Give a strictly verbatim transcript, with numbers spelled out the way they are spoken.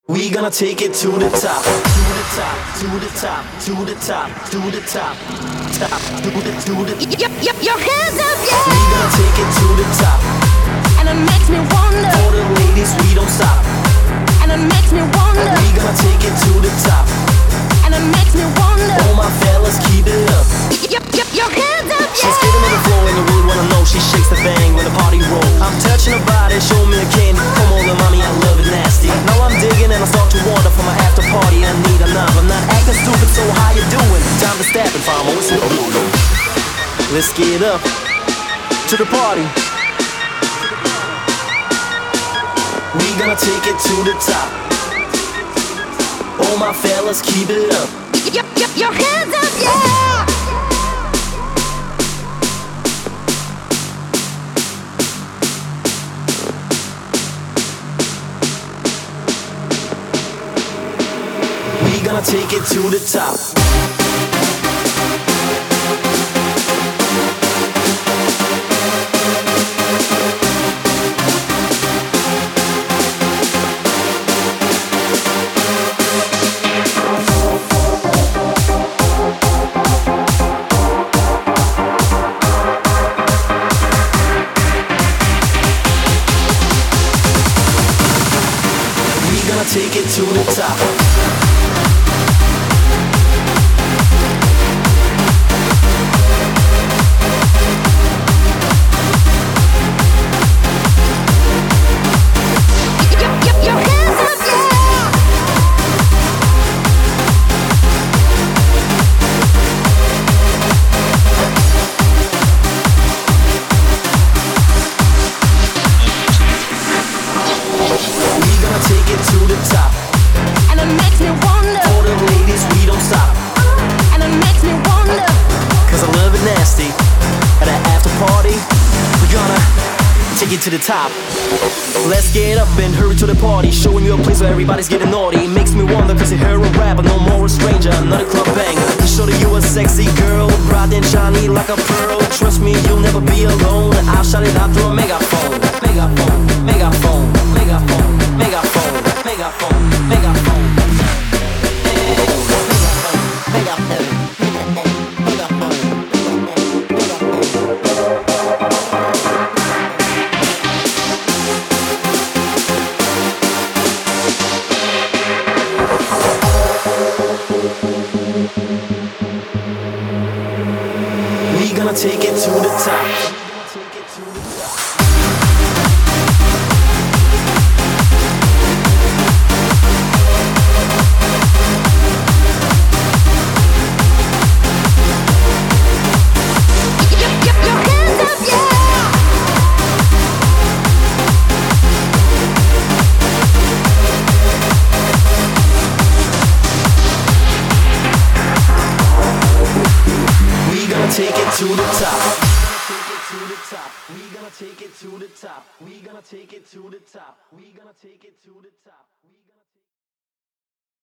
We gonna take it to the top, to the top, to the top, to the top, to the top, top, to the, to the. Your, your, your hands up, yeah. We gonna take it to the top, and it makes me wonder. For the ladies, we don't stop, and it makes me wonder. We gonna take it to the top, and it makes me wonder. All my fellas, keep it up. Your, your, your hands up, yeah. She's getting in the flow and you really wanna know. She shakes the bang when the party roll. I'm touching her body, show me a candy. Come on, little mommy, I love it nasty. Now I'm digging and I start to wonder for my after party. I need a knob. I'm not acting stupid, so how you doing? Time to step and find my whistle. Let's get up to the party. We gonna take it to the top. All my fellas, keep it up. Your, your, your hands up, yeah. We gonna take it to the top. We gonna take it to the top. Take it to the top. Let's get up and hurry to the party. Showing you a place where everybody's getting naughty. It makes me wonder cause you hear a rapper, no more a stranger, not a club banger. To show that you a sexy girl, bright and shiny like a pearl. Trust me, you'll never be alone. I'll shout it out through a megaphone. Megaphone, megaphone, megaphone, megaphone, megaphone, megaphone. We gonna take it to the top. Take it to the top. We gonna take it to the top. We gonna take it to the top. We gonna take it to the top.